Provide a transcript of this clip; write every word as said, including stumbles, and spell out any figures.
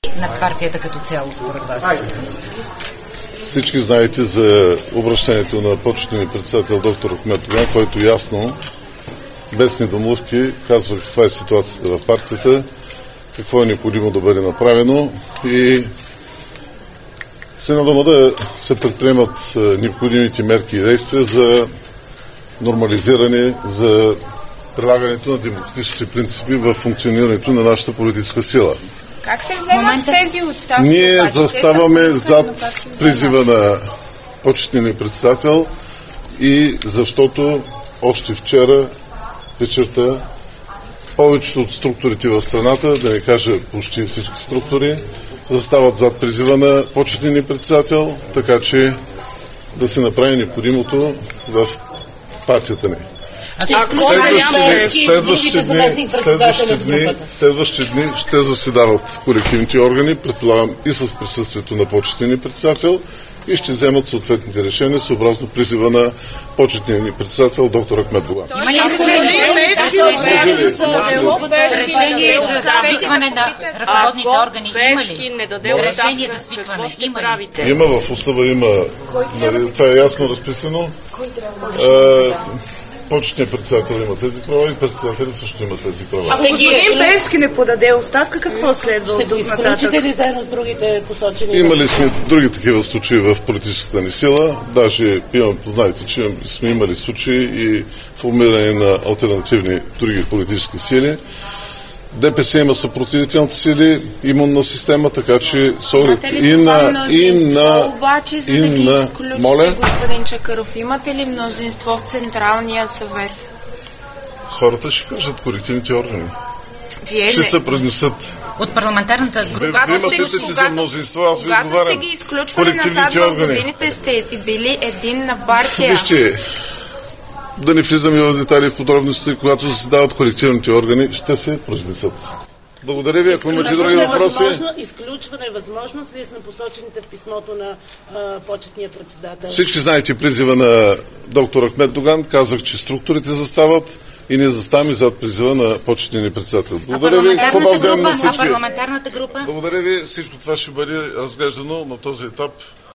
на партията като цяло, според вас? Всички знаете за обращението на почетния председател доктор Ахмед Доган, който ясно, без недомлъвки, казва каква е ситуацията в партията, какво е необходимо да бъде направено и се надълно да се предприемат необходимите мерки и действия за нормализиране, за прилагането на демократичните принципи в функционирането на нашата политическа сила. Как се вземат тези оставки? Ние заставаме зад призива на почетния председател и защото още вчера вечерта повечето от структурите в страната, да не кажа почти всички структури, застават зад призива на почетния председател, така че да се направи необходимото в партията ни. Следващите, следващите, дни, следващите, дни, следващите дни ще заседават колективните органи, предполагам и с присъствието на почетния председател, и ще вземат съответните решения съобразно призива на почетния ни председател доктор Ахмед Доган. Има ли решение за свикване на ръководните органи? Има ли решение за свикване? Има ли? Има, в устава има. Това е ясно разписано. Почетният председател има тези права и председателят също има тези права. Ако господин Пеевски не подаде оставка, какво следва? Ще го изключите ли заедно с другите посочени? Имали сме други такива случаи в политическата ни сила. Даже имам, знаете, че сме имали случаи и формиране на алтернативни други политически сили. ДПС има съпротивителните сили, имунна система, така че сорит и на... И на... Обаче, за и да ги на... изключите, Моля? господин Чакъров, имате ли мнозинство в Централния съвет? Хората ще кажат колективните органи. Вие ще не... се произнесат. От парламентарната група. Вие имате че за мнозинство, аз ви отговарям. Когато сте ги изключвали назад в годините, сте били единна партия. Вижте, да не влизаме в детайли, в подробности, когато заседават колективните органи, ще се произнесат. Благодаря ви, ако имате други въпроси. Изключване е възможност ли на посочените в писмото на а, почетния председател? Всички знаете призива на доктор Ахмед Доган. Казах, че структурите застават и ние заставаме зад призива на почетния ни председател. Благодаря ви. Хубав ден на всички. А парламентарната група? Благодаря ви. Всичко това ще бъде разглеждано на този етап.